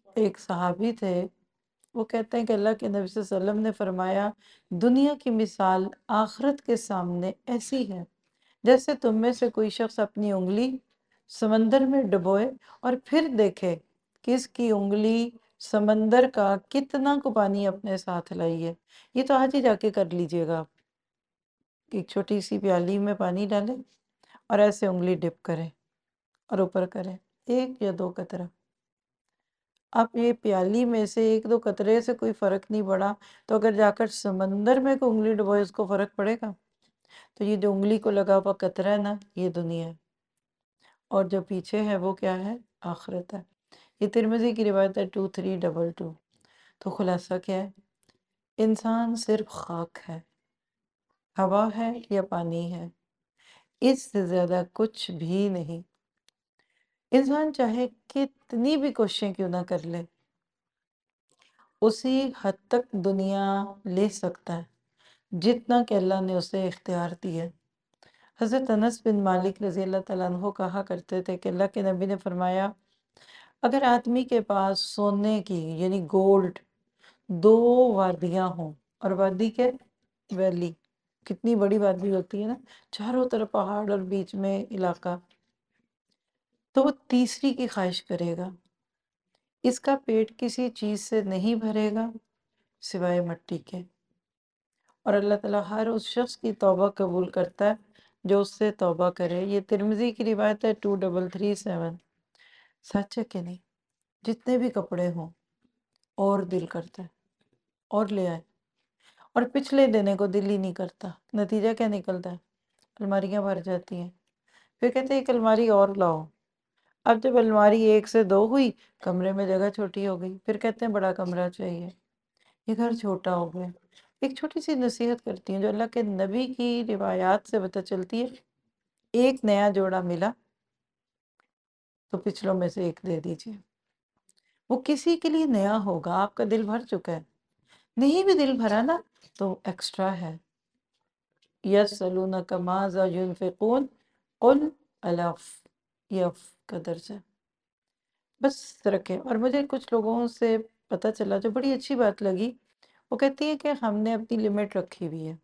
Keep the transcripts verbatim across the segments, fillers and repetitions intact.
ایک صحابی تھے، وہ کہتے ہیں کہ اللہ کے نبی صلی اللہ علیہ وسلم نے فرمایا، دنیا کی مثال آخرت کے سامنے ایسی ہے جیسے تم میں سے کوئی شخص اپنی انگلی سمندر میں ڈبوئے اور پھر دیکھے کہ اس کی انگلی سمندر کا کتنا کو پانی اپنے ساتھ لائی ہے۔ یہ تو آج ہی جا کے کر لیجئے گا آپ، کہ ایک چھوٹی سی پیالی میں پانی ڈالیں اور ایسے انگلی ڈپ کریں اور اوپر کریں، ایک یا دو قطرہ۔ اب یہ پیالی میں سے ایک دو قطرے سے کوئی فرق نہیں پڑا، تو اگر جا کر سمندر میں کوئی انگلی ڈبوئے اس کو فرق پڑے گا؟ تو یہ جو انگلی کو لگا ہوا قطرہ ہے نا، یہ دنیا ہے، اور جو پیچھے ہے وہ کیا ہے؟ آخرت ہے۔ یہ ترمذی کی روایت ہے ٹو تھری ڈبل ٹو۔ تو خلاصہ کیا ہے؟ انسان صرف خاک ہے، ہوا ہے یا پانی ہے، اس سے زیادہ کچھ بھی نہیں۔ انسان چاہے کتنی بھی کوششیں کیوں نہ کر لے، اسی حد تک دنیا لے سکتا ہے جتنا کہ اللہ نے اسے اختیار دی ہے۔ حضرت انس بن مالک رضی اللہ تعالیٰ عنہ کہا کرتے تھے کہ اللہ کے نبی نے فرمایا، اگر آدمی کے پاس سونے کی یعنی گولڈ دو وادیاں ہوں، اور وادی کے ویلی کتنی بڑی وادی ہوتی ہے نا، چاروں طرف پہاڑ اور بیچ میں علاقہ، تو وہ تیسری کی خواہش کرے گا، اس کا پیٹ کسی چیز سے نہیں بھرے گا سوائے مٹی کے، اور اللہ تعالیٰ ہر اس شخص کی توبہ قبول کرتا ہے جو اس سے توبہ کرے۔ یہ ترمذی کی روایت ہے ٹو ڈبل تھری سیون۔ سچ ہے کہ نہیں؟ جتنے بھی کپڑے ہوں اور دل کرتا ہے اور لے آئے، اور پچھلے دینے کو دل ہی نہیں کرتا، نتیجہ کیا نکلتا ہے؟ الماریاں بھر جاتی ہیں، پھر کہتے ہیں ایک الماری اور لاؤ، اب جب الماری ایک سے دو ہوئی، کمرے میں جگہ چھوٹی ہو گئی، پھر کہتے ہیں بڑا کمرہ چاہیے، یہ گھر چھوٹا ہو گیا۔ ایک چھوٹی سی نصیحت کرتی ہیں جو اللہ کے نبی کی روایات سے پتہ چلتی ہے، ایک نیا جوڑا ملا تو پچھلوں میں سے ایک دے دیجئے، وہ کسی کے لیے نیا ہوگا، آپ کا دل بھر چکا ہے، نہیں بھی دل بھرا نا تو ایکسٹرا ہے۔ یسألونک ماذا ينفقون قل الف، یہ اف کا درجہ ہے۔ بس رکھے۔ اور مجھے کچھ لوگوں سے پتہ چلا جو بڑی اچھی بات لگی، وہ کہتی ہے کہ ہم نے اپنی لمٹ رکھی ہوئی ہے،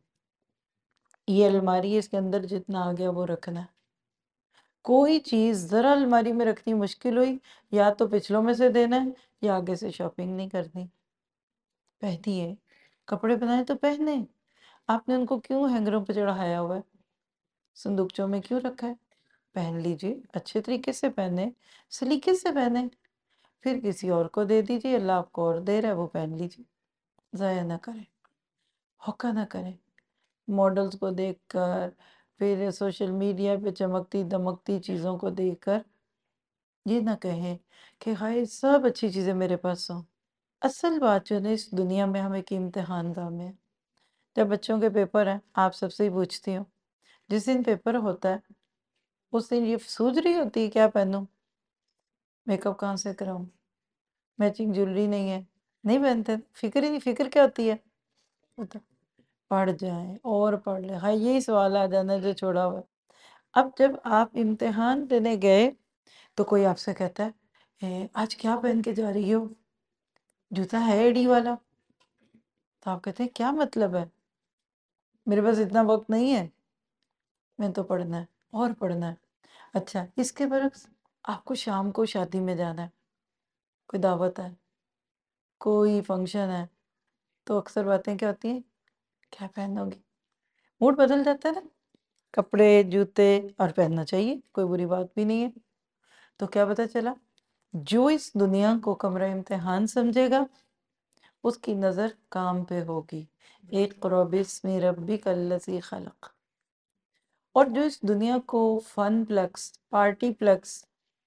یہ الماری ہے، اس کے اندر جتنا آ گیا وہ رکھنا ہے، کوئی چیز ذرا الماری میں رکھنی مشکل ہوئی، یا تو پچھلوں میں سے دینا ہے یا آگے سے شاپنگ نہیں کرنی۔ پہنیے، کپڑے بنائے تو پہنے، آپ نے ان کو کیوں ہینگروں پہ چڑھایا ہوا ہے، صندوقچوں میں کیوں رکھا ہے؟ پہن لیجئے، اچھے طریقے سے پہنے، سلیقے سے پہنے، پھر کسی اور کو دے دیجئے، اللہ آپ کو اور دے رہا ہے، وہ پہن لیجئے، ضائع نہ کریں، ہوکا نہ کریں۔ ماڈلز کو دیکھ کر، پھر سوشل میڈیا پہ چمکتی دمکتی چیزوں کو دیکھ کر یہ نہ کہیں کہ ہائے سب اچھی چیزیں میرے پاس ہوں۔ اصل بات جو ہے اس دنیا میں ہم ایک امتحان داں میں، جب بچوں کے پیپر ہیں، آپ سب سے ہی پوچھتی ہوں، جس دن پیپر ہوتا ہے اس دن یہ سوچ رہی ہوتی ہے کیا پہنوں، میک اپ کہاں سے کراؤں، میچنگ جویلری نہیں ہے، نہیں پہنتے، فکر ہی نہیں، فکر کیا ہوتی ہے؟ بتا- پڑھ جائیں اور پڑھ لیں، ہاں یہی سوال آ جانا ہے جو چھوڑا ہوا ہے۔ اب جب آپ امتحان دینے گئے تو کوئی آپ سے کہتا ہے "اے، آج کیا پہن کے جا رہی ہو، جوتا ہے ایڈی والا"، تو آپ کہتے ہیں کیا مطلب ہے، میرے پاس اتنا وقت نہیں ہے، میں تو پڑھنا ہے اور پڑھنا ہے۔ اچھا اس کے برعکس آپ کو شام کو شادی میں جانا ہے، کوئی دعوت ہے، کوئی فنکشن ہے، تو اکثر باتیں کیا ہوتی ہیں، کیا پہنو گی، موڈ بدل جاتا ہے نا، کپڑے جوتے اور پہننا چاہیے، کوئی بری بات بھی نہیں ہے۔ تو کیا پتہ چلا، جو اس دنیا کو کمرہ امتحان سمجھے گا اس کی نظر کام پہ ہوگی، اقرأ باسم ربک الذی خلق، اور جو اس دنیا کو فن پلکس، پارٹی پلکس،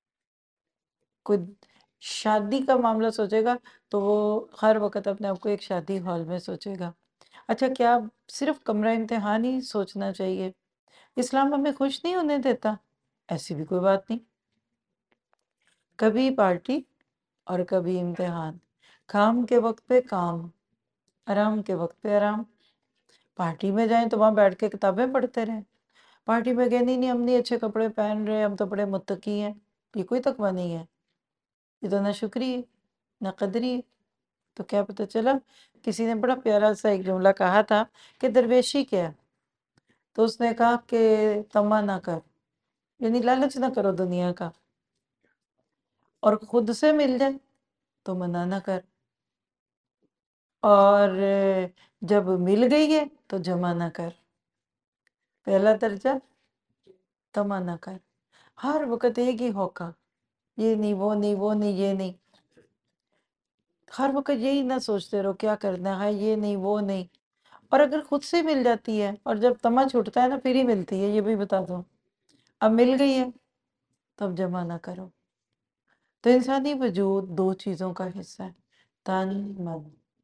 کوئی شادی کا معاملہ سوچے گا تو وہ ہر وقت اپنے آپ کو ایک شادی ہال میں سوچے گا۔ اچھا کیا صرف کمرہ امتحان ہی سوچنا چاہیے؟ اسلام ہمیں خوش نہیں ہونے دیتا، ایسی بھی کوئی بات نہیں، کبھی پارٹی اور کبھی امتحان، کام کے وقت پہ کام، آرام کے وقت پہ آرام۔ پارٹی میں جائیں تو وہاں بیٹھ کے کتابیں پڑھتے رہیں، پارٹی میں گئے نہیں نہیں ہم نہیں اچھے کپڑے پہن رہے، ہم تو بڑے متقی ہیں، یہ کوئی تقوی نہیں ہے، یہ تو ناشکری ہے۔ نہ قدری. تو کیا پتہ چلا، کسی نے بڑا پیارا سا ایک جملہ کہا تھا کہ درویشی کیا ہے، تو اس نے کہا کہ تما نہ کر، یعنی لالچ نہ کرو دنیا کا، اور خود سے مل جائے تو منع نہ کر، اور جب مل گئی ہے تو جمع نہ کر. پہلا درجہ تما نہ کر، ہر وقت ایک ہی ہوکا، یہ نہیں وہ نہیں وہ نہیں یہ نہیں، ہر وقت یہی نہ سوچتے رہو کیا کرنا ہے، یہ نہیں وہ نہیں. اور اگر خود سے مل جاتی ہے، اور جب تما چھوٹتا ہے نا پھر ہی ملتی ہے، یہ بھی بتا دو. اب مل گئی ہے تب جمع نہ کرو. تو انسانی وجود دو چیزوں کا حصہ ہے، تن من،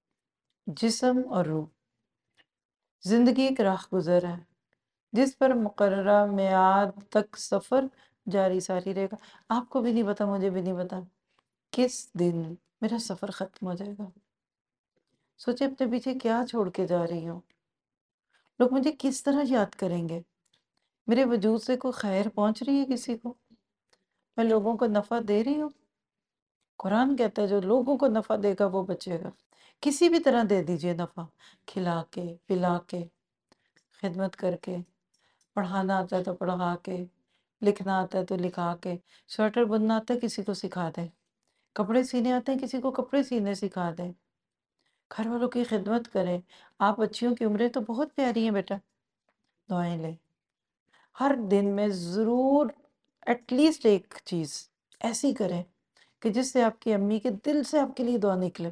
جسم اور روح. زندگی ایک راہ گزر ہے جس پر مقررہ میعاد تک سفر جاری ساری رہے گا. آپ کو بھی نہیں پتا، مجھے بھی نہیں پتا کس دن میرا سفر ختم ہو جائے گا. سوچے اپنے پیچھے کیا چھوڑ کے جا رہی ہوں، لوگ مجھے کس طرح یاد کریں گے، میرے وجود سے کوئی خیر پہنچ رہی ہے کسی کو، میں لوگوں کو نفع دے رہی ہوں. قرآن کہتا ہے جو لوگوں کو نفع دے گا وہ بچے گا. کسی بھی طرح دے دیجئے نفع، کھلا کے، پلا کے، خدمت کر کے، پڑھانا آتا ہے تو پڑھا کے، لکھنا آتا ہے تو لکھا کے، سویٹر بننا آتا ہے کسی کو سکھا دیں، کپڑے سینے آتے ہیں کسی کو کپڑے سینے سکھا دیں، گھر والوں کی خدمت کریں. آپ بچیوں کی عمریں تو بہت پیاری ہیں بیٹا، دعائیں لیں. ہر دن میں ضرور ایٹ لیسٹ ایک چیز ایسی کریں کہ جس سے آپ کی امی کے دل سے آپ کے لیے دعا نکلے،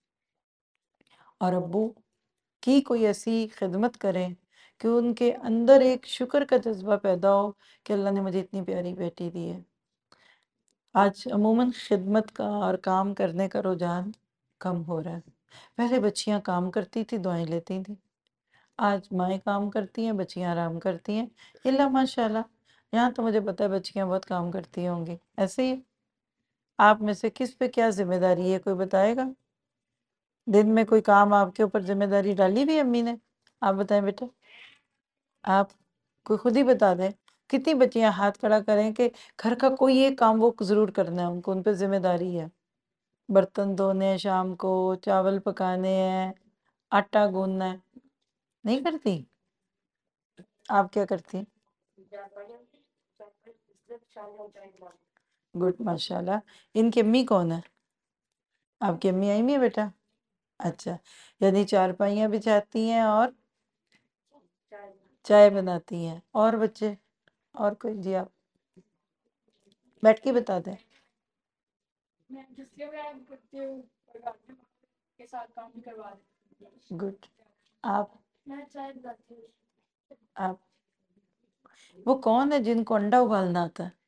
اور ابو کی کوئی ایسی خدمت کریں کہ ان کے اندر ایک شکر کا جذبہ پیدا ہو کہ اللہ نے مجھے اتنی پیاری بیٹی دی ہے. آج عموماً خدمت کا اور کام کرنے کا رجحان کم ہو رہا ہے. پہلے بچیاں کام کرتی تھی، دعائیں لیتی تھیں. آج مائیں کام کرتی ہیں، بچیاں آرام کرتی ہیں. اللہ ماشاء اللہ، یہاں تو مجھے پتہ ہے بچیاں بہت کام کرتی ہوں گی. ایسے ہی آپ میں سے کس پہ کیا ذمہ داری ہے، کوئی بتائے گا؟ دن میں کوئی کام آپ کے اوپر ذمہ داری ڈالی بھی امی نے؟ آپ بتائیں بیٹا، آپ کوئی خود ہی بتا دیں. کتنی بچیاں ہاتھ کھڑا کریں کہ گھر کا کوئی ایک کام وہ ضرور کرنا ہے، ان کو ان پہ ذمہ داری ہے. برتن دھونے ہیں شام کو، چاول پکانے ہیں، آٹا گوندنا ہے. نہیں کرتی؟ آپ کیا کرتی؟ گڈ، ماشاء اللہ. ان کی امی کون ہے؟ آپ کی امی آئی ہوئی ہے بیٹا؟ اچھا، یعنی چارپائیاں بچھاتی ہیں اور چائے بناتی ہیں. اور بچے اور کوئی؟ جی آپ بیٹھ کے بتا دیں. گڈ. آپ آپ وہ کون ہے جن کو انڈا ابالنا آتا ہے؟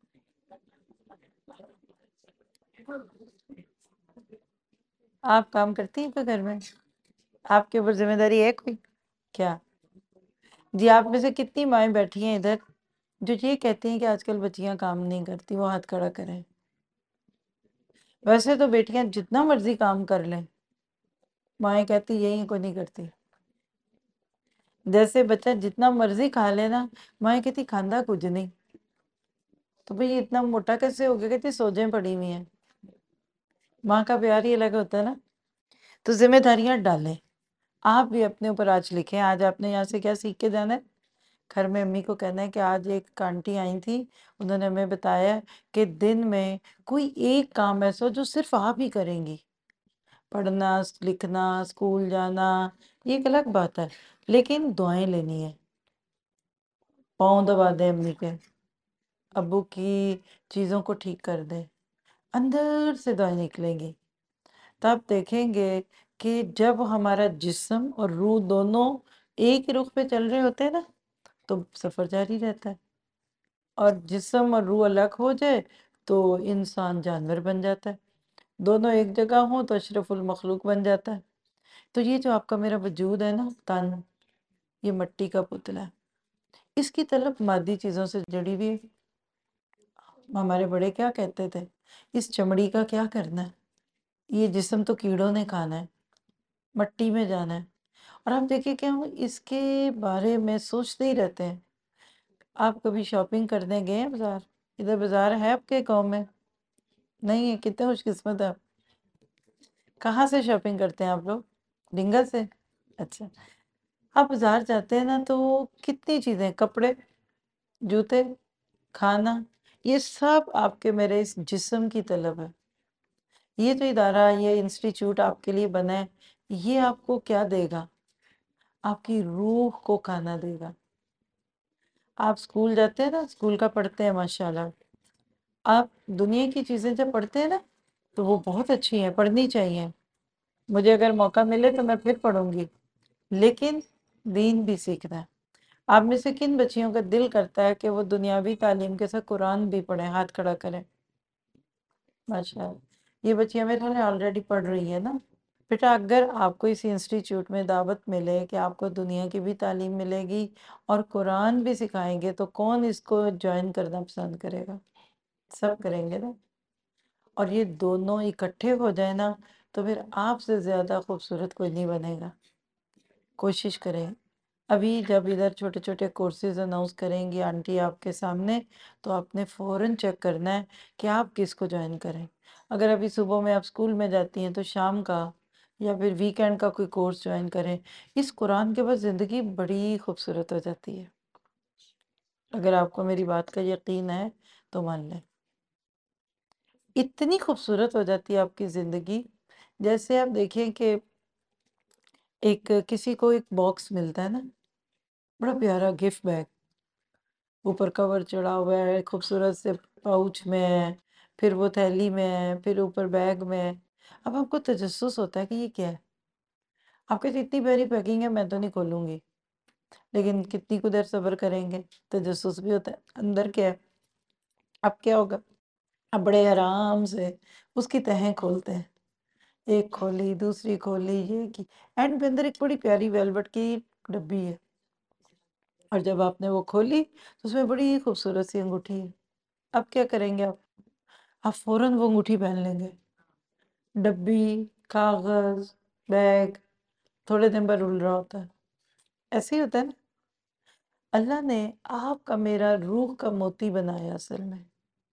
آپ کام کرتی ہیں کوئی گھر میں؟ آپ کے اوپر ذمہ داری ہے کوئی؟ کیا؟ جی آپ میں سے کتنی مائیں بیٹھی ہیں ادھر جو یہ کہتی ہیں کہ آج کل بچیاں کام نہیں کرتی؟ وہ ہاتھ کھڑا کریں. ویسے تو بیٹیاں جتنا مرضی کام کر لیں، مائیں کہتی یہی کو نہیں کرتی. جیسے بچہ جتنا مرضی کھا لینا، مائیں کہتی کھاندہ کچھ نہیں. تو بھئی یہ اتنا موٹا کیسے ہو گیا؟ کہتی سوجیں پڑی ہوئی ہیں. ماں کا پیار ہی الگ ہوتا ہے نا. تو ذمہ داریاں ڈالیں. آپ بھی اپنے اوپر آج لکھیں. آج آپ نے یہاں سے کیا سیکھ کے جانا ہے؟ گھر میں امی کو کہنا ہے کہ آج ایک آنٹی آئی تھی، انہوں نے ہمیں بتایا کہ دن میں کوئی ایک کام ایسا ہو جو صرف آپ ہی کریں گی. پڑھنا، لکھنا، اسکول جانا یہ ایک الگ بات ہے، لیکن دعائیں لینی ہے. پاؤں دبا دیں امی کے، ابو کی چیزوں کو ٹھیک کر دیں. اندر سے دعائیں نکلیں گی. تب دیکھیں گے کہ جب ہمارا جسم اور روح دونوں ایک ہی رخ پہ چل رہے ہوتے ہیں نا تو سفر جاری رہتا ہے. اور جسم اور روح الگ ہو جائے تو انسان جانور بن جاتا ہے. دونوں ایک جگہ ہوں تو اشرف المخلوق بن جاتا ہے. تو یہ جو آپ کا میرا وجود ہے نا، تن، یہ مٹی کا پتلا ہے. اس کی طلب مادی چیزوں سے جڑی ہوئی ہے. ہمارے بڑے کیا کہتے تھے؟ اس چمڑی کا کیا کرنا ہے؟ یہ جسم تو کیڑوں نے کھانا ہے، مٹی میں جانا ہے. اور آپ دیکھیں کہ ہم اس کے بارے میں سوچتے ہی رہتے ہیں. آپ کبھی شاپنگ کرنے گئے ہیں بازار؟ ادھر بازار ہے آپ کے گاؤں میں؟ نہیں ہے؟ کتنے خوش قسمت ہے آپ. کہاں سے شاپنگ کرتے ہیں آپ لوگ؟ ڈنگل سے؟ اچھا، آپ بازار جاتے ہیں نا تو کتنی چیزیں، کپڑے، جوتے، کھانا، یہ سب آپ کے میرے اس جسم کی طلب ہے۔ یہ جو ادارہ، یہ انسٹیٹیوٹ آپ کے لیے بنا ہے، یہ آپ کو کیا دے گا؟ آپ کی روح کو کھانا دے گا۔ آپ اسکول جاتے ہیں نا، اسکول کا پڑھتے ہیں ماشاءاللہ، آپ دنیا کی چیزیں جب پڑھتے ہیں نا تو وہ بہت اچھی ہیں، پڑھنی چاہیے۔ مجھے اگر موقع ملے تو میں پھر پڑھوں گی، لیکن دین بھی سیکھنا ہے۔ آپ میں سے کن بچیوں کا دل کرتا ہے کہ وہ دنیاوی تعلیم کے ساتھ قرآن بھی پڑھیں؟ ہاتھ کھڑا کریں۔ ماشاءاللہ، یہ بچیاں میرے خیال ہے آلریڈی پڑھ رہی ہیں نا۔ بیٹا اگر آپ کو اس انسٹیٹیوٹ میں دعوت ملے کہ آپ کو دنیا کی بھی تعلیم ملے گی اور قرآن بھی سکھائیں گے، تو کون اس کو جوائن کرنا پسند کرے گا؟ سب کریں گے نا۔ اور یہ دونوں اکٹھے ہو جائیں نا تو پھر آپ سے زیادہ خوبصورت کوئی نہیں بنے گا۔ کوشش کریں۔ ابھی جب ادھر چھوٹے چھوٹے کورسز اناؤنس کریں گی آنٹی آپ کے سامنے، تو آپ نے فوراً چیک کرنا ہے کہ آپ کس کو جوائن کریں۔ اگر ابھی صبح میں آپ اسکول میں جاتی ہیں تو شام کا یا پھر ویکینڈ کا کوئی کورس جوائن کریں۔ اس قرآن کے بعد زندگی بڑی خوبصورت ہو جاتی ہے۔ اگر آپ کو میری بات کا یقین ہے تو مان لیں، اتنی خوبصورت ہو جاتی ہے آپ کی زندگی۔ جیسے آپ دیکھیں کہ ایک کسی کو ایک باکس ملتا ہے نا، بڑا پیارا گفٹ بیگ، اوپر کور چڑھا ہوا ہے، خوبصورت سے پاؤچ میں ہے، پھر وہ تھیلی میں ہے، پھر اوپر بیگ میں ہے۔ اب آپ کو تجسس ہوتا ہے کہ یہ کیا ہے؟ آپ کہتے اتنی پیاری پیکنگ ہے، میں تو نہیں کھولوں گی، لیکن کتنی کو دیر صبر کریں گے، تجسس بھی ہوتا ہے اندر کیا ہے۔ اب کیا ہوگا؟ اب بڑے آرام سے اس کی تہیں کھولتے ہیں، ایک کھولی، دوسری کھولی، یہ کی، اینڈ پہ اندر ایک بڑی پیاری ویلوٹ کی ڈبی ہے، اور جب آپ نے وہ کھولی تو اس میں بڑی خوبصورت سی انگوٹھی ہے۔ اب کیا کریں گے آپ؟ آپ فوراً وہ انگوٹھی پہن لیں گے۔ ڈبی، کاغذ، بیگ تھوڑے دن بعد رول رہا ہوتا ہے۔ ایسے ہی ہوتا ہے نا۔ اللہ نے آپ کا میرا روح کا موتی بنایا اصل میں۔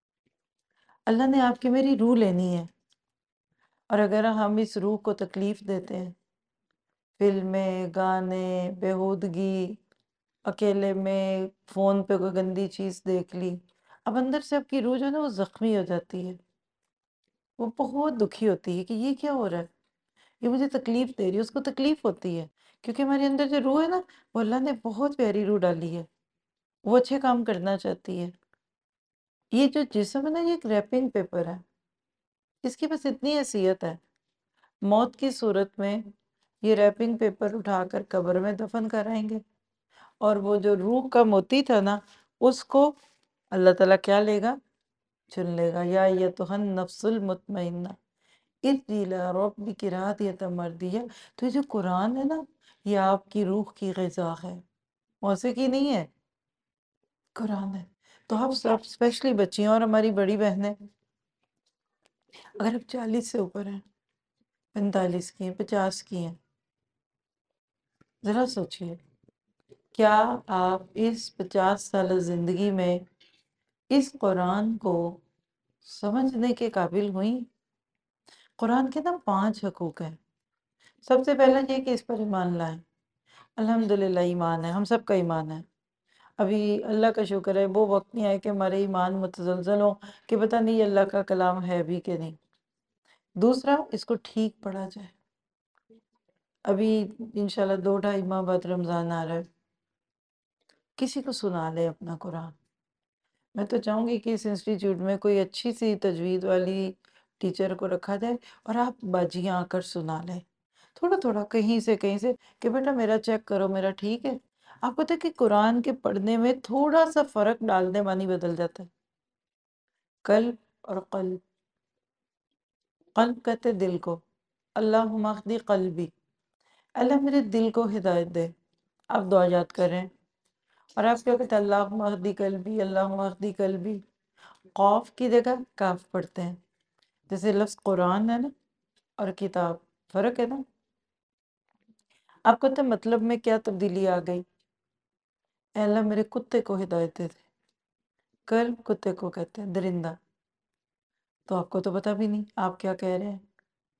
اللہ نے آپ کی میری روح لینی ہے، اور اگر ہم اس روح کو تکلیف دیتے ہیں، فلمیں، گانے، بیہودگی، اکیلے میں فون پہ کوئی گندی چیز دیکھ لی، اب اندر سے آپ کی روح جو ہے نا وہ زخمی ہو جاتی ہے، وہ بہت دکھی ہوتی ہے کہ یہ کیا ہو رہا ہے، یہ مجھے تکلیف دے رہی ہے۔ اس کو تکلیف ہوتی ہے کیونکہ ہمارے اندر جو روح ہے نا، وہ اللہ نے بہت پیاری روح ڈالی ہے، وہ اچھے کام کرنا چاہتی ہے۔ یہ جو جسم ہے نا، یہ ایک ریپنگ پیپر ہے، اس کی بس اتنی حیثیت ہے، موت کی صورت میں یہ ریپنگ پیپر اٹھا کر قبر میں دفن کرائیں گے، اور وہ جو روح کا موتی تھا نا، اس کو اللہ تعالیٰ کیا لے گا؟ چن لے گا۔ یا ایتھا النفس المطمئنہ ارجعی الی ربک راضیۃ مرضیہ۔ تو یہ جو قرآن ہے نا، یہ آپ کی روح کی غذا ہے، موسیقی نہیں ہے، قرآن ہے۔ تو آپ سب اسپیشلی بچیاں اور ہماری بڑی بہنیں، اگر آپ چالیس سے اوپر ہیں، پینتالیس کی ہیں، پچاس کی ہیں، ذرا سوچئے، کیا آپ اس پچاس سالہ زندگی میں اس قرآن کو سمجھنے کے قابل ہوئیں؟ قرآن کے نا پانچ حقوق ہیں۔ سب سے پہلا یہ کہ اس پر ایمان لائیں۔ الحمدللہ ایمان ہے، ہم سب کا ایمان ہے۔ ابھی اللہ کا شکر ہے وہ وقت نہیں آئے کہ ہمارے ایمان متزلزل ہوں کہ پتہ نہیں اللہ کا کلام ہے بھی کہ نہیں۔ دوسرا، اس کو ٹھیک پڑھا جائے۔ ابھی انشاءاللہ دو ڈھائی ماہ بعد رمضان آ رہا ہے، کسی کو سنا لے اپنا قرآن۔ میں تو چاہوں گی کہ اس انسٹیٹیوٹ میں کوئی اچھی سی تجوید والی ٹیچر کو رکھا جائے اور آپ باجیاں آ کر سنا لیں، تھوڑا تھوڑا، کہیں سے کہیں سے، کہ بیٹا میرا چیک کرو، میرا ٹھیک ہے۔ آپ کو پتہ ہے کہ قرآن کے پڑھنے میں تھوڑا سا فرق ڈالنے معنی بدل جاتا ہے۔ قلب اور قلب، قلب کہتے دل کو، اللہم اہد قلبی، اللہ میرے دل کو ہدایت دے۔ آپ دعا یاد کریں، اور آپ کیا کہتے ہیں؟ اللہم اہد قلبی، اللہم اہد قلبی، قاف کی جگہ کاف پڑھتے ہیں، جیسے لفظ قرآن ہے نا اور کتاب، فرق ہے نا۔ آپ کو پتہ ہے مطلب میں کیا تبدیلی آ گئی؟ اے اللہ میرے کتے کو ہدایت دے دے۔ کلب کتے کو کہتے ہیں، درندہ، تو آپ کو تو پتہ بھی نہیں آپ کیا کہہ رہے ہیں۔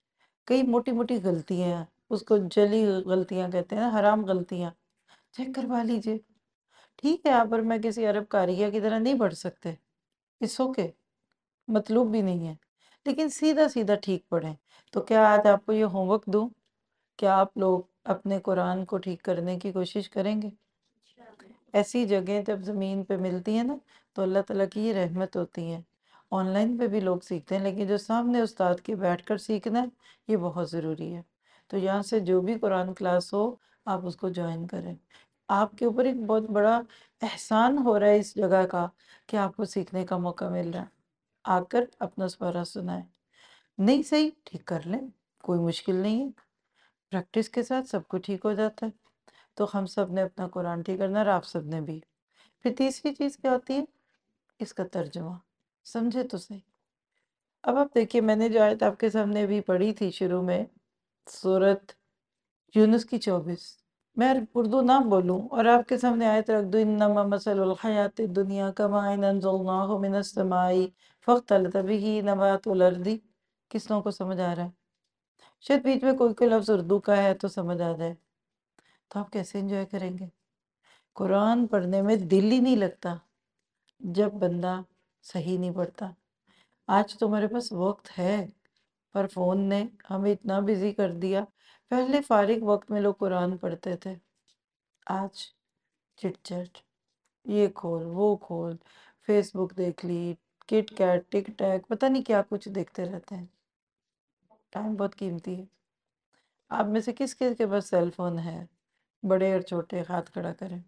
کئی موٹی موٹی غلطیاں ہیں، اس کو جلی غلطیاں کہتے ہیں نا، حرام غلطیاں، چیک کروا لیجئے۔ ٹھیک ہے آپ اور میں کسی عرب قاریہ کی طرح نہیں پڑھ سکتے، اس اوکے، مطلوب بھی نہیں ہے، لیکن سیدھا سیدھا ٹھیک پڑھیں۔ تو کیا آج آپ کو یہ ہوم ورک دوں؟ کیا آپ لوگ اپنے قرآن کو ٹھیک کرنے کی کوشش کریں گے؟ ایسی جگہیں جب زمین پہ ملتی ہیں نا تو اللہ تعالیٰ کی یہ رحمت ہوتی ہیں۔ آن لائن پہ بھی لوگ سیکھتے ہیں، لیکن جو سامنے استاد کے بیٹھ کر سیکھنا ہے یہ بہت ضروری ہے۔ تو یہاں سے جو بھی قرآن کلاس ہو آپ اس کو جوائن کریں۔ آپ کے اوپر ایک بہت بڑا احسان ہو رہا ہے اس جگہ کا کہ آپ کو سیکھنے کا موقع مل رہا ہے۔ آ کر اپنا سپارہ سنائیں، نہیں صحیح ٹھیک کر لیں، کوئی مشکل نہیں ہے، پریکٹس کے ساتھ سب کو ٹھیک ہو جاتا ہے۔ تو ہم سب نے اپنا قرآن ٹھیک کرنا، اور آپ سب نے بھی۔ پھر تیسری چیز کیا ہوتی ہے؟ اس کا ترجمہ، سمجھے تو صحیح۔ اب آپ دیکھیے، میں نے جو آیت آپ کے سامنے ابھی پڑھی تھی شروع میں، سورت یونس کی چوبیس، میں اردو نہ بولوں اور آپ کے سامنے آیت رکھ دوں، انما مثل الحیات الدنیا کماء انزلناہ من السماء فاختلط به نبات الارض، کس لوگوں کو سمجھ آ رہا ہے؟ شاید بیچ میں کوئی کوئی لفظ اردو کا ہے تو سمجھ آ جائے۔ تو آپ کیسے انجوائے کریں گے؟ قرآن پڑھنے میں دل ہی نہیں لگتا جب بندہ صحیح نہیں پڑھتا۔ آج تو ہمارے پاس وقت ہے، پر فون نے ہمیں اتنا بزی کر دیا۔ پہلے فارغ وقت میں لوگ قرآن پڑھتے تھے، آج چٹ چٹ، یہ کھول وہ کھول، فیس بک دیکھ لی، کٹ کیٹ ٹک ٹیک، پتہ نہیں کیا کچھ دیکھتے رہتے ہیں۔ ٹائم بہت قیمتی ہے۔ آپ میں سے کس کس کے پاس سیل فون ہے؟ بڑے اور چھوٹے ہاتھ کھڑا کریں۔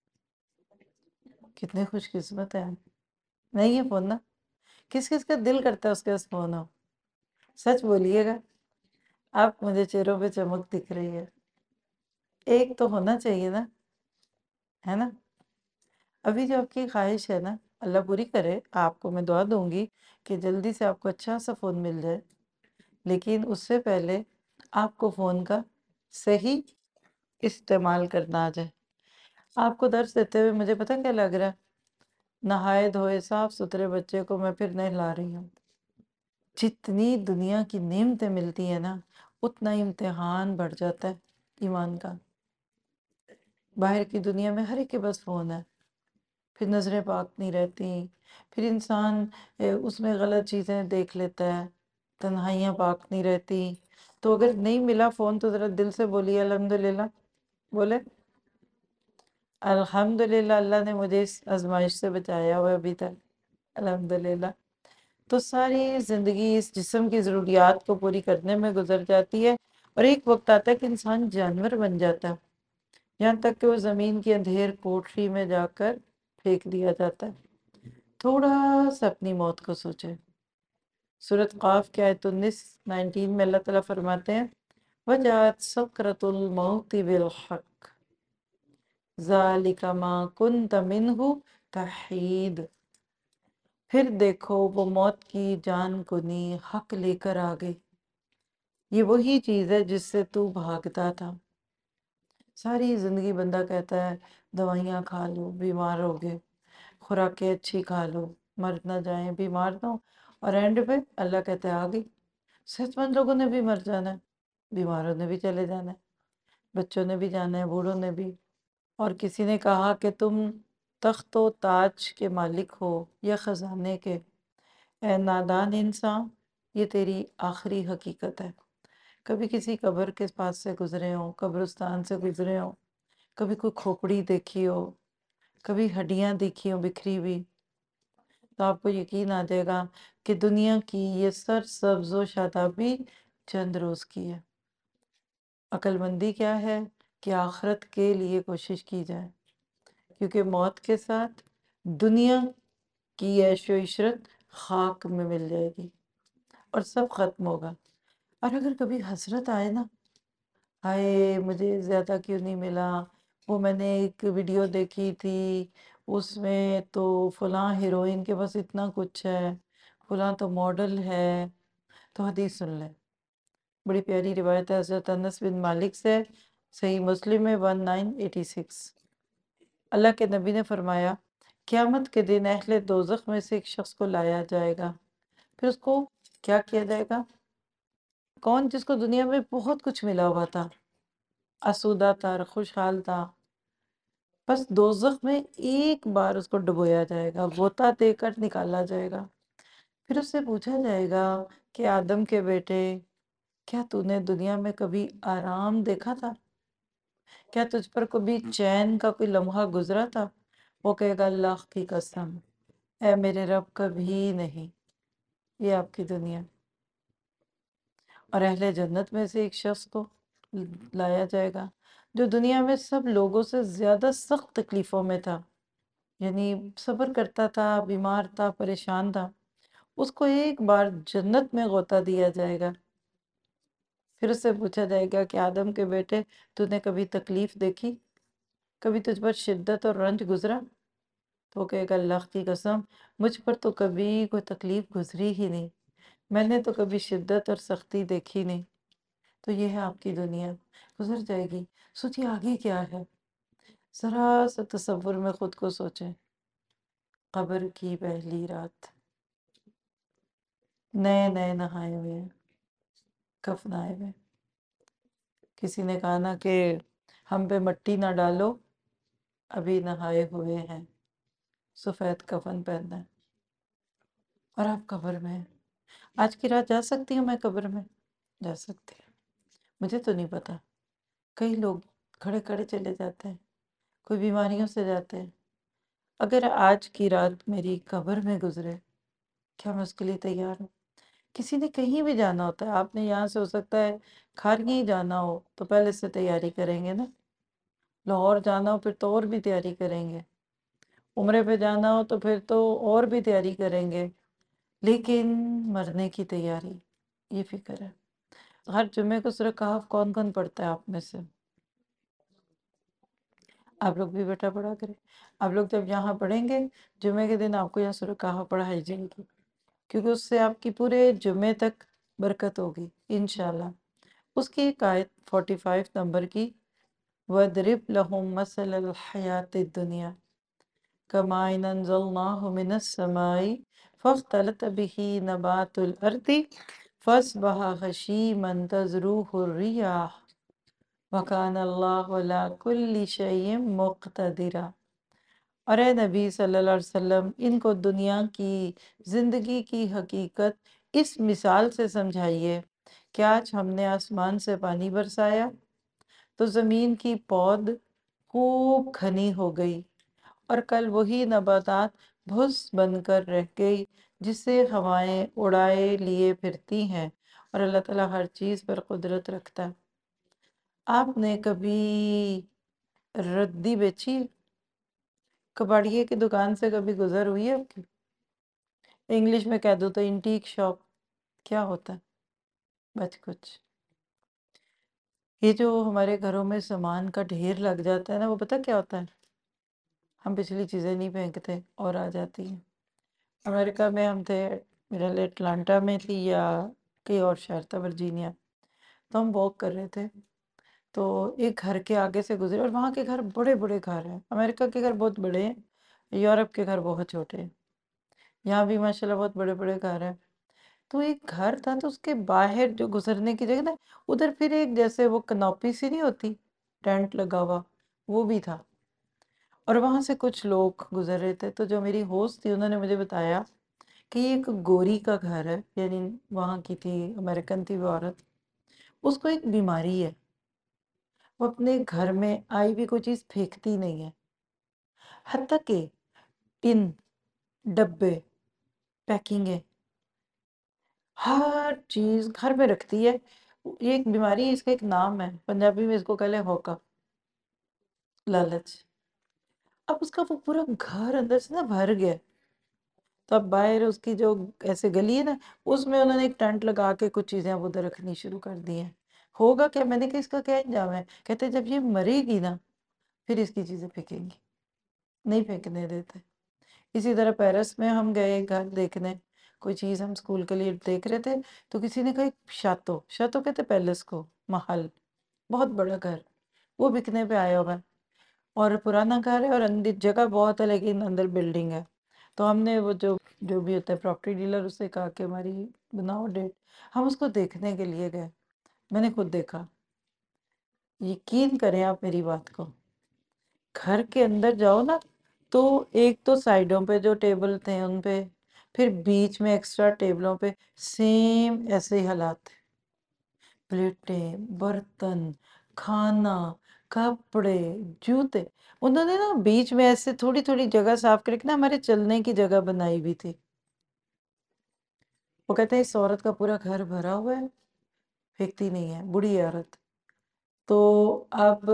کتنے خوش قسمت ہیں آپ۔ نہیں ہے فون نا؟ کس کس کا دل کرتا ہے اس کے پاس فون ہو؟ سچ بولیے گا، آپ مجھے چہروں پہ چمک دکھ رہی ہے۔ ایک تو ہونا چاہیے نا، ہے نا؟ ابھی جو آپ کی خواہش ہے نا، اللہ پوری کرے، آپ کو میں دعا دوں گی کہ جلدی سے آپ کو اچھا سا فون مل جائے، لیکن اس سے پہلے آپ کو فون کا صحیح استعمال کرنا آ جائے۔ آپ کو درس دیتے ہوئے مجھے پتہ کیا لگ رہا ہے؟ نہائے دھوئے صاف ستھرے بچے کو میں پھر نہلا رہی ہوں۔ جتنی دنیا کی نعمتیں ملتی ہیں نا، اتنا امتحان بڑھ جاتا ہے ایمان کا۔ باہر کی دنیا میں ہر ایک کے پاس فون ہے، پھر نظریں پاک نہیں رہتی، پھر انسان اے، اس میں غلط چیزیں دیکھ لیتا ہے، تنہائیاں پاک نہیں رہتی۔ تو اگر نہیں ملا فون تو ذرا دل سے بولیے الحمدللہ، بولے الحمدللہ، اللہ نے مجھے اس آزمائش سے بچایا ہوا ہے ابھی تک، الحمدللہ۔ تو ساری زندگی اس جسم کی ضروریات کو پوری کرنے میں گزر جاتی ہے، اور ایک وقت آتا ہے کہ انسان جانور بن جاتا ہے، یہاں تک کہ وہ زمین کی اندھیر کوٹری میں جا کر پھینک دیا جاتا ہے۔ تھوڑا سا اپنی موت کو سوچیں۔ سورۃ قاف کی آیت انیس نائنٹین میں اللہ تعالیٰ فرماتے ہیں وَجَاءَتْ سَكْرَةُ الْمَوْتِ بِالْحَقِّ ذَلِكَ مَا كُنْتَ مِنْهُ تَحِيدُ، پھر دیکھو وہ موت کی جان کنی حق لے کر آ گئی، یہ وہی چیز ہے جس سے تو بھاگتا تھا۔ ساری زندگی بندہ کہتا ہے دوائیاں کھا لو، بیمار ہو گئے، خوراکیں اچھی کھا لو، مر نہ جائیں، بیمار نہ ہو، اور اینڈ پہ اللہ کہتا ہے آ گئی۔ صحت مند لوگوں نے بھی مر جانا ہے، بیماروں نے بھی چلے جانا ہے، بچوں نے بھی جانا ہے، بوڑھوں نے بھی۔ اور کسی نے کہا کہ تم تخت و تاج کے مالک ہو یا خزانے کے، اے نادان انسان، یہ تیری آخری حقیقت ہے۔ کبھی کسی قبر کے پاس سے گزرے ہوں، قبرستان سے گزرے ہوں، کبھی کوئی کھوپڑی دیکھی ہو، کبھی ہڈیاں دیکھی ہوں بکھری ہوئی، تو آپ کو یقین آ جائے گا کہ دنیا کی یہ سر سبز و شادابی چند روز کی ہے۔ عقل مندی کیا ہے کہ آخرت کے لیے کوشش کی جائے، کیونکہ موت کے ساتھ دنیا کی عیش و عشرت خاک میں مل جائے گی اور سب ختم ہوگا۔ اور اگر کبھی حسرت آئے نا، ہائے مجھے زیادہ کیوں نہیں ملا، وہ میں نے ایک ویڈیو دیکھی تھی، اس میں تو فلاں ہیروئن کے پاس اتنا کچھ ہے، فلاں تو ماڈل ہے، تو حدیث سن لیں۔ بڑی پیاری روایت ہے حضرت انس بن مالک سے، صحیح مسلم میں one nine eighty six. Allah کے نبی نے فرمایا قیامت کے دن اہل دوزخ میں سے ایک شخص کو لایا جائے گا، پھر اس کو کیا کیا جائے گا؟ کون جس کو دنیا میں بہت کچھ ملا ہوا تھا، آسودہ تھا، خوشحال تھا، بس دوزخ میں ایک بار اس کو ڈبویا جائے گا، غوطہ دے کر نکالا جائے گا، پھر اس سے پوچھا جائے گا کہ آدم کے بیٹے، کیا تو نے دنیا میں کبھی آرام دیکھا تھا؟ کیا تجھ پر کبھی چین کا کوئی لمحہ گزرا تھا؟ وہ کہے گا اللہ کی قسم، اے میرے رب کبھی نہیں۔ یہ آپ کی دنیا۔ اور اہل جنت میں سے ایک شخص کو لایا جائے گا جو دنیا میں سب لوگوں سے زیادہ سخت تکلیفوں میں تھا، یعنی صبر کرتا تھا، بیمار تھا، پریشان تھا، اس کو ایک بار جنت میں غوطہ دیا جائے گا، پھر اس سے پوچھا جائے گا کہ آدم کے بیٹے، تو نے کبھی تکلیف دیکھی؟ کبھی تجھ پر شدت اور رنج گزرا؟ تو وہ کہے گا اللہ کی قسم، مجھ پر تو کبھی کوئی تکلیف گزری ہی نہیں، میں نے تو کبھی شدت اور سختی دیکھی نہیں۔ تو یہ ہے آپ کی دنیا، گزر جائے گی۔ سوچیے آگے کیا ہے، ذرا سا تصور میں خود کو سوچیں۔ قبر کی پہلی رات، نئے نئے نہائے ہوئے ہیں، کفنائے ہوئے، کسی نے کہا نا کہ ہم پہ مٹی نہ ڈالو، ابھی نہائے ہوئے ہیں، سفید کفن پہننا ہے، اور آپ قبر میں ہیں۔ آج کی رات جا سکتی ہوں میں قبر میں؟ جا سکتی ہوں، مجھے تو نہیں پتا، کئی لوگ کھڑے کھڑے چلے جاتے ہیں، کوئی بیماریوں سے جاتے ہیں۔ اگر آج کی رات میری قبر میں گزرے، کیا میں اس کے لیے تیار ہوں؟ کسی نے کہیں بھی جانا ہوتا ہے، آپ نے یہاں سے ہو سکتا ہے کھارگی ہی جانا ہو تو پہلے سے تیاری کریں گے نا، لاہور جانا ہو پھر تو اور بھی تیاری کریں گے، عمرے پہ جانا ہو تو پھر تو اور بھی تیاری کریں گے، لیکن مرنے کی تیاری، یہ فکر ہے۔ ہر جمعے کو سورہ کہف کون کون پڑھتا ہے آپ میں سے؟ آپ لوگ بھی بیٹا پڑھا کریں۔ آپ لوگ جب یہاں پڑھیں گے، جمعے کے دن آپ کو یہاں سورہ کہف پڑھائی جائے گی، کیونکہ اس سے آپ کی پورے جمعے تک برکت ہوگی انشاءاللہ۔ اس کی ایک آیت فورٹی فائیو نمبر کی، وَاضْرِبْ لَهُم مَثَلَ الْحَيَاةِ الدُّنْيَا كَمَاءٍ أَنزَلْنَاهُ مِنَ السَّمَاءِ فَاخْتَلَطَ بِهِ نَبَاتُ الْأَرْضِ فَأَصْبَحَ هَشِيمًا تَذْرُوهُ الرِّيَاحُ وَكَانَ اللَّهُ عَلَىٰ كُلِّ شَيْءٍ مُقْتَدِرًا۔ اور اے نبی صلی اللہ علیہ وسلم، ان کو دنیا کی زندگی کی حقیقت اس مثال سے سمجھائیے کہ آج ہم نے آسمان سے پانی برسایا تو زمین کی پود خوب گھنی ہو گئی، اور کل وہی نباتات بھس بن کر رہ گئی جسے ہوائیں اڑائے لیے پھرتی ہیں، اور اللہ تعالیٰ ہر چیز پر قدرت رکھتا ہے۔ آپ نے کبھی ردی بیچی؟ کباڑیے کی دکان سے کبھی گزر ہوئی ہے آپ کی؟ انگلش میں کہہ دو تو انٹیک شاپ کیا ہوتا ہے؟ بچ کچھ یہ جو ہمارے گھروں میں سامان کا ڈھیر لگ جاتا ہے نا، وہ پتہ کیا ہوتا ہے؟ ہم پچھلی چیزیں نہیں پھینکتے اور آ جاتی ہیں۔ امریکہ میں ہم تھے، میرا لیے اٹلانٹا میں تھی یا کئی اور شہر تھا، ورجینیا، تو ہم واک کر رہے تھے، تو ایک گھر کے آگے سے گزرے، اور وہاں کے گھر بڑے بڑے گھر ہیں، امریکہ کے گھر بہت بڑے ہیں، یورپ کے گھر بہت چھوٹے ہیں، یہاں بھی ماشاءاللہ بہت بڑے بڑے گھر ہیں۔ تو ایک گھر تھا، تو اس کے باہر جو گزرنے کی جگہ نا، ادھر پھر ایک جیسے وہ کنوپی سی نہیں ہوتی، ٹینٹ لگا ہوا، وہ بھی تھا، اور وہاں سے کچھ لوگ گزر رہے تھے۔ تو جو میری ہوسٹ تھی، انہوں نے مجھے بتایا کہ یہ ایک گوری کا گھر ہے، یعنی وہاں کی تھی، امریکن تھی وہ عورت، اس کو ایک بیماری ہے، وہ اپنے گھر میں آئی بھی کوئی چیز پھینکتی نہیں ہے، حتیٰ کہ پن، ڈبے، پیکنگیں، ہر چیز گھر میں رکھتی ہے۔ یہ ایک بیماری ہے، اس کا ایک نام ہے، پنجابی میں اس کو کہلے ہوکا، لالچ۔ اب اس کا وہ پورا گھر اندر سے نا بھر گیا، تو اب باہر اس کی جو ایسے گلی ہے نا، اس میں انہوں نے ایک ٹینٹ لگا کے کچھ چیزیں اب ادھر رکھنی شروع کر دی ہیں۔ ہوگا کیا؟ میں نے کہا اس کا کیا انجام ہے؟ کہتے جب یہ مرے گی نا، پھر اس کی چیزیں پھینکیں گی، نہیں پھینکنے دیتے۔ اسی طرح پیرس میں ہم گئے گھر دیکھنے، کوئی چیز ہم اسکول کے لیے دیکھ رہے تھے، تو کسی نے کہا ایک شاتو، شاتو کہتے پیلس کو، محل، بہت بڑا گھر، وہ بکنے پہ آیا ہوا ہے، اور پرانا گھر ہے، اور اندر جگہ بہت ہے لیکن اندر بلڈنگ ہے۔ تو ہم نے وہ جو جو بھی ہوتا ہے پراپرٹی ڈیلر، اس سے کہا کہ ہماری بناؤ ڈیٹ. ہم اس کو دیکھنے کے لیے گئے، میں نے خود دیکھا. یقین کریں آپ میری بات کو، گھر کے اندر جاؤ نا تو ایک تو سائڈوں پہ جو ٹیبل تھے ان پہ، پھر بیچ میں ایکسٹرا ٹیبلوں پہ سیم ایسے ہی حالات تھے. پلیٹیں، برتن، کھانا، کپڑے، جوتے. انہوں نے نا بیچ میں ایسے تھوڑی تھوڑی جگہ صاف کر کے نا ہمارے چلنے کی جگہ بنائی ہوئی تھی. وہ کہتے ہیں اس عورت کا پورا گھر بھرا ہوا ہے، پھینکتی نہیں ہے، بوڑھی عورت. تو اب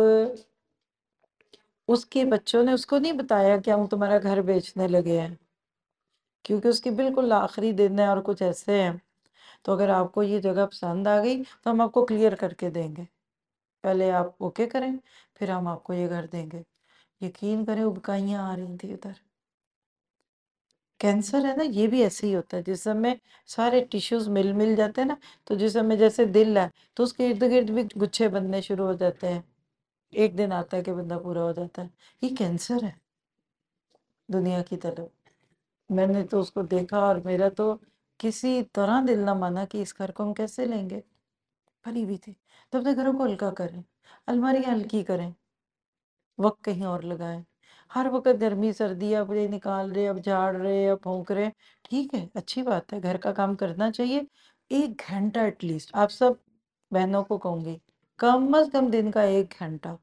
اس کے بچوں نے اس کو نہیں بتایا کہ ہم تمہارا گھر بیچنے لگے ہیں، کیونکہ اس کی بالکل آخری دن ہے اور کچھ ایسے ہیں. تو اگر آپ کو یہ جگہ پسند آ گئی تو ہم آپ کو کلیئر کر کے دیں گے، پہلے آپ اوکے کریں پھر ہم آپ کو یہ گھر دیں گے. یقین کریں ابکائیاں آ رہی تھی ادھر. کینسر ہے نا، یہ بھی ایسے ہی ہوتا ہے. جسم میں سارے ٹیشوز مل مل جاتے ہیں نا، تو جسم میں جیسے دل ہے تو اس کے ارد گرد بھی گچھے بننے شروع ہو جاتے ہیں. ایک دن آتا ہے کہ بندہ پورا ہو جاتا ہے. یہ کینسر ہے دنیا کی طرف. میں نے تو اس کو دیکھا اور میرا تو کسی طرح دل نہ مانا کہ اس گھر کو ہم کیسے لیں گے. بھری ہوئی تھی. تو اپنے گھروں کو ہلکا کریں، الماریاں ہلکی کریں، وقت کہیں اور لگائیں. ہر وقت گرمی سردی اب یہ نکال رہے، اب جھاڑ رہے، اب پھونک رہے. ٹھیک ہے، اچھی بات ہے، گھر کا کام کرنا چاہیے. ایک گھنٹہ ایٹ لیسٹ آپ سب بہنوں کو کہوں گی، کم از کم دن کا ایک گھنٹہ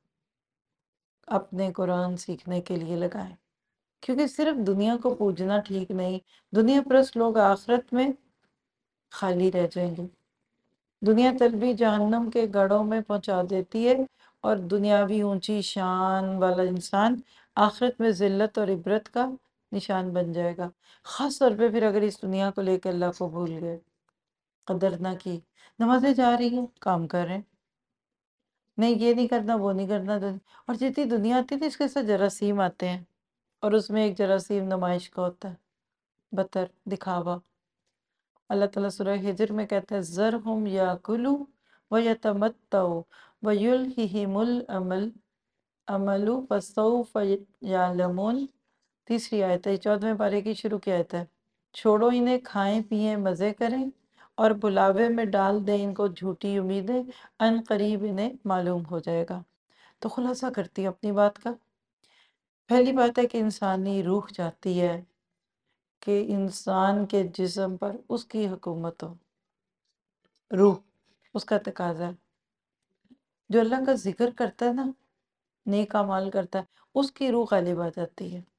اپنے قرآن سیکھنے کے لیے لگائیں. کیونکہ صرف دنیا کو پوجنا ٹھیک نہیں. دنیا پرست لوگ آخرت میں خالی رہ جائیں گے. دنیا طلبی جہنم کے گڑھوں میں پہنچا دیتی ہے، اور دنیاوی اونچی شان والا انسان آخرت میں ذلت اور عبرت کا نشان بن جائے گا. خاص طور پہ پھر اگر اس دنیا کو لے کے اللہ کو بھول گئے، قدر نہ کی. نمازیں جا رہی ہیں، کام کر رہے ہیں، نہیں یہ نہیں کرنا وہ نہیں کرنا. اور جتنی دنیا آتی ہے نا اس کے ساتھ جراثیم آتے ہیں، اور اس میں ایک جراثیم نمائش کا ہوتا ہے، بطر، دکھاوا. اللہ تعالیٰ سورہ ہجر میں کہتا ہے ذرہم یاکلوا ویتمتعوا ویلہہم الامل عمل فسوف یعلمون. تیسری آیت ہے، چودھویں پارے کی شروع کی آیت ہے. چھوڑو انہیں، کھائیں پیئیں مزے کریں، اور بلاوے میں ڈال دیں ان کو جھوٹی امیدیں، ان قریب انہیں معلوم ہو جائے گا. تو خلاصہ کرتی ہوں اپنی بات کا. پہلی بات ہے کہ انسانی روح چاہتی ہے کہ انسان کے جسم پر اس کی حکومت ہو. روح اس کا تقاضا ہے. جو اللہ کا ذکر کرتا ہے نا، نیک اعمال کرتا ہے، اس کی روح غالب آ جاتی ہے.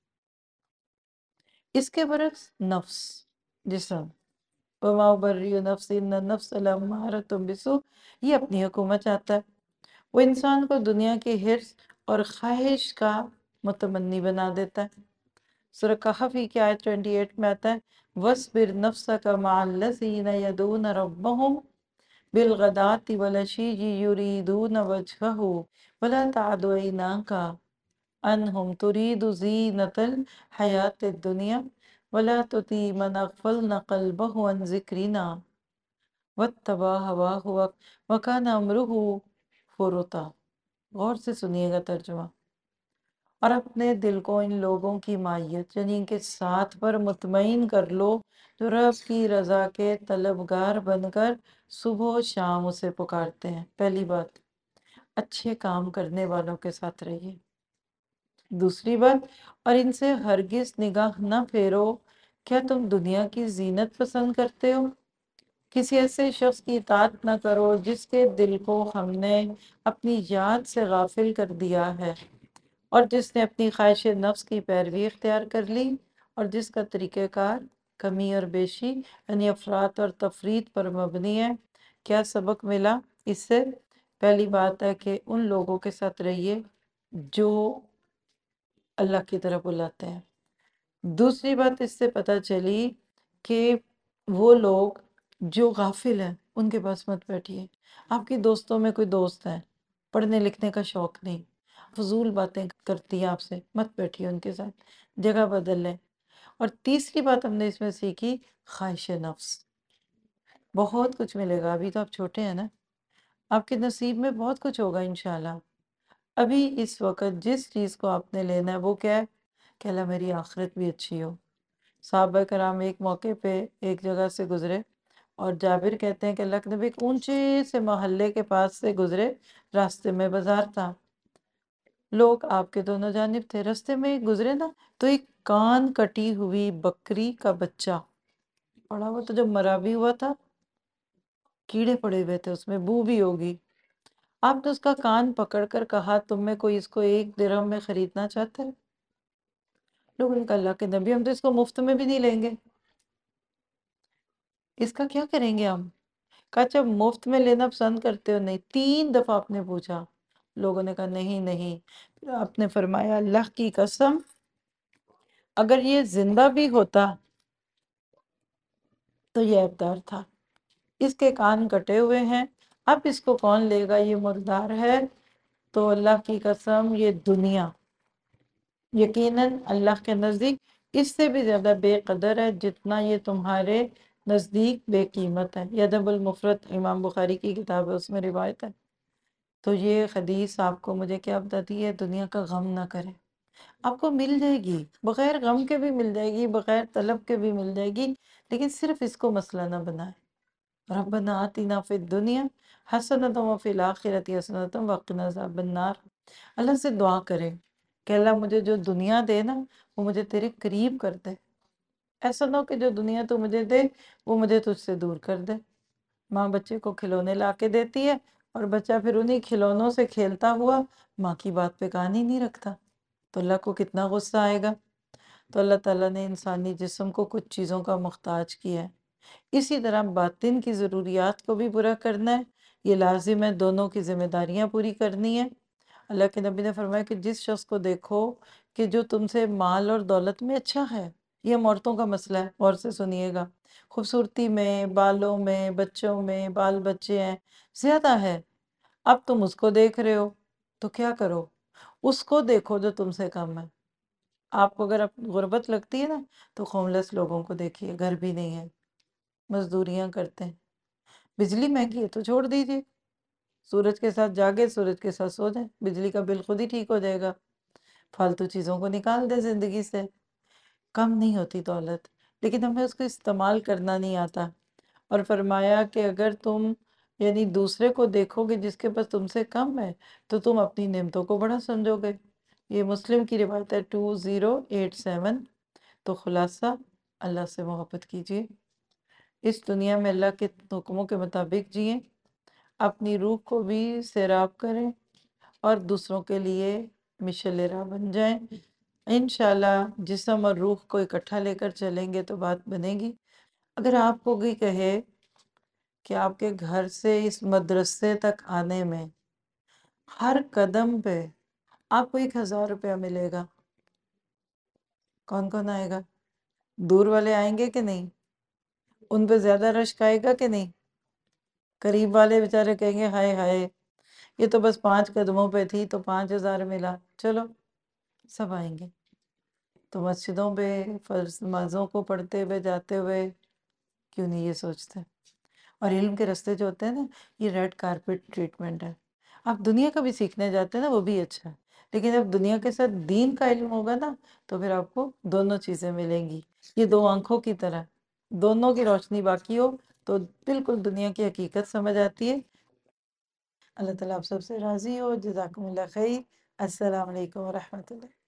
اس کے برعکس نفس، جسم، وما ابرئ نفسی ان النفس لامارۃ بالسوء، یہ اپنی حکومت چاہتا ہے. وہ انسان کو دنیا کی حرص اور خواہش کا متمنی بنا دیتا ہے. سورہ کہف کی آیت اٹھائیس میں آتا ہے وَاصْبِرْ نَفْسَكَ مَعَ الَّذِينَ يَدْعُونَ رَبَّهُمْ بِالْغَدَاةِ وَالْعَشِيِّ يُرِيدُونَ وَجْهَهُ وَلَا تَعْدُ عَيْنَاكَ عَنْهُمْ تُرِيدُ زِينَةَ الْحَيَاةِ الدُّنْيَا وَلَا تُطِعْ مَنْ أَغْفَلْنَا قَلْبَهُ عَنْ ذِكْرِنَا وَاتَّبَعَ هَوَاهُ وَكَانَ أَمْرُهُ فُرُطًا. غور سے سنیے گا ترجمہ. اور اپنے دل کو ان لوگوں کی مائیت یعنی ان کے ساتھ پر مطمئن کر لو جو رب کی رضا کے طلبگار بن کر صبح و شام اسے پکارتے ہیں. پہلی بات، اچھے کام کرنے والوں کے ساتھ رہیے. دوسری بات، اور ان سے ہرگز نگاہ نہ پھیرو. کیا تم دنیا کی زینت پسند کرتے ہو؟ کسی ایسے شخص کی اطاعت نہ کرو جس کے دل کو ہم نے اپنی یاد سے غافل کر دیا ہے، اور جس نے اپنی خواہش نفس کی پیروی اختیار کر لی، اور جس کا طریقہ کار کمی اور بیشی یعنی افراط اور تفریط پر مبنی ہے. کیا سبق ملا اس سے؟ پہلی بات ہے کہ ان لوگوں کے ساتھ رہیے جو اللہ کی طرف بلاتے ہیں. دوسری بات اس سے پتہ چلی کہ وہ لوگ جو غافل ہیں ان کے پاس مت بیٹھیے. آپ کی دوستوں میں کوئی دوست ہیں پڑھنے لکھنے کا شوق نہیں، فضول باتیں کرتی ہیں آپ سے، مت بیٹھیے ان کے ساتھ، جگہ بدل لیں. اور تیسری بات ہم نے اس میں سیکھی، خواہش نفس. بہت کچھ ملے گا، ابھی تو آپ چھوٹے ہیں نا، آپ کے نصیب میں بہت کچھ ہوگا انشاءاللہ. ابھی اس وقت جس چیز کو آپ نے لینا ہے وہ کیا ہے کہ اللہ میری آخرت بھی اچھی ہو. صحابہ کرام ایک موقع پہ ایک جگہ سے گزرے، اور جابر کہتے ہیں کہ اللہ کے نبی ایک اونچے سے محلے کے پاس سے گزرے، راستے میں بازار تھا، لوگ آپ کے دونوں جانب تھے، راستے میں گزرے نا تو ایک کان کٹی ہوئی بکری کا بچہ پڑا ہوا، تو جب مرا بھی ہوا تھا، کیڑے پڑے ہوئے تھے اس میں، بو بھی ہوگی، آپ نے اس کا کان پکڑ کر کہا تم میں کوئی اس کو ایک درہم میں خریدنا چاہتا ہے؟ لوگوں نے کہا اللہ کے نبی ہم تو اس کو مفت میں بھی نہیں لیں گے، اس کا کیا کریں گے ہم؟ کہا جب مفت میں لینا پسند کرتے ہو؟ نہیں، تین دفعہ آپ نے پوچھا، لوگوں نے کہا نہیں نہیں، پھر آپ نے فرمایا اللہ کی قسم اگر یہ زندہ بھی ہوتا تو یہ عیبدار تھا، اس کے کان کٹے ہوئے ہیں، اب اس کو کون لے گا، یہ مردار ہے، تو اللہ کی قسم یہ دنیا یقیناً اللہ کے نزدیک اس سے بھی زیادہ بے قدر ہے جتنا یہ تمہارے نزدیک بے قیمت ہے۔ یہ ادب المفرد امام بخاری کی کتاب ہے، اس میں روایت ہے۔ تو یہ حدیث آپ کو مجھے کیا بتاتی ہے؟ دنیا کا غم نہ کریں، آپ کو مل جائے گی، بغیر غم کے بھی مل جائے گی، بغیر طلب کے بھی مل جائے گی، لیکن صرف اس کو مسئلہ نہ بنائیں۔ ربنا آتنا فی الدنیا حسنۃ وفی الآخرۃ حسنۃ وقنا عذاب النار، اللہ سے دعا کریں کہ اللہ مجھے جو دنیا دے نا وہ مجھے تیرے قریب کر دے، ایسا نہ ہو کہ جو دنیا تو مجھے دے وہ مجھے تجھ سے دور کر دے۔ ماں بچے کو کھلونے لا کے دیتی ہے اور بچہ پھر انہی کھلونوں سے کھیلتا ہوا ماں کی بات پہ کان ہی نہیں رکھتا، تو اللہ کو کتنا غصہ آئے گا۔ تو اللہ تعالیٰ نے انسانی جسم کو کچھ چیزوں کا محتاج کیا ہے، اسی طرح باطن کی ضروریات کو بھی پورا کرنا ہے، یہ لازم ہے، دونوں کی ذمہ داریاں پوری کرنی ہے۔ اللہ کے نبی نے فرمایا کہ جس شخص کو دیکھو کہ جو تم سے مال اور دولت میں اچھا ہے، یہ ہم عورتوں کا مسئلہ ہے، غور سے سنیے گا، خوبصورتی میں، بالوں میں، بچوں میں، بال بچے ہیں، زیادہ ہے، اب تم اس کو دیکھ رہے ہو تو کیا کرو، اس کو دیکھو جو تم سے کم ہے۔ آپ کو اگر اپ- غربت لگتی ہے نا تو ہوملیس لوگوں کو دیکھیے، گھر بھی نہیں ہے، مزدوریاں کرتے ہیں، بجلی مہنگی ہے تو چھوڑ دیجیے، سورج کے ساتھ جاگے، سورج کے ساتھ سو جائیں، بجلی کا بل خود ہی ٹھیک ہو جائے گا، فالتو چیزوں کو نکال دیں زندگی سے۔ کم نہیں ہوتی دولت، لیکن ہمیں اس کو استعمال کرنا نہیں آتا، اور فرمایا کہ اگر تم یعنی دوسرے کو دیکھو گے جس کے پاس تم سے کم ہے تو تم اپنی نعمتوں کو بڑا سمجھو گے۔ یہ مسلم کی روایت ہے ٹو زیرو ایٹ سیون۔ تو خلاصہ اللہ سے محبت کیجیے، اس دنیا میں اللہ کے حکموں کے مطابق جئیں، اپنی روح کو بھی سیراب کریں اور دوسروں کے لیے مشعل راہ بن جائیں۔ انشاءاللہ جسم اور روح کو اکٹھا لے کر چلیں گے تو بات بنے گی۔ اگر آپ کو کوئی کہے کہ آپ کے گھر سے اس مدرسے تک آنے میں ہر قدم پہ آپ کو ایک ہزار روپیہ ملے گا، کون کون آئے گا؟ دور والے آئیں گے کہ نہیں؟ ان پہ زیادہ رشک آئے گا کہ نہیں؟ قریب والے بیچارے کہیں گے ہائے ہائے یہ تو بس پانچ قدموں پہ تھی تو پانچ ہزار ملا، چلو سب آئیں گے۔ تو مسجدوں پہ فرض نمازوں کو پڑھتے ہوئے جاتے ہوئے کیوں نہیں یہ سوچتے؟ اور علم کے رستے جو ہوتے ہیں نا، یہ ریڈ کارپٹ ٹریٹمنٹ ہے، آپ دنیا کا بھی سیکھنے جاتے ہیں نا وہ بھی اچھا ہے، لیکن جب دنیا کے ساتھ دین کا علم ہوگا نا تو پھر آپ کو دونوں چیزیں ملیں گی، یہ دو آنکھوں کی طرح، دونوں کی روشنی باقی ہو تو بالکل دنیا کی حقیقت سمجھ آتی ہے۔ اللہ تعالیٰ آپ سب سے راضی ہو، جزاکم اللہ خیر، السلام علیکم ورحمۃ اللہ۔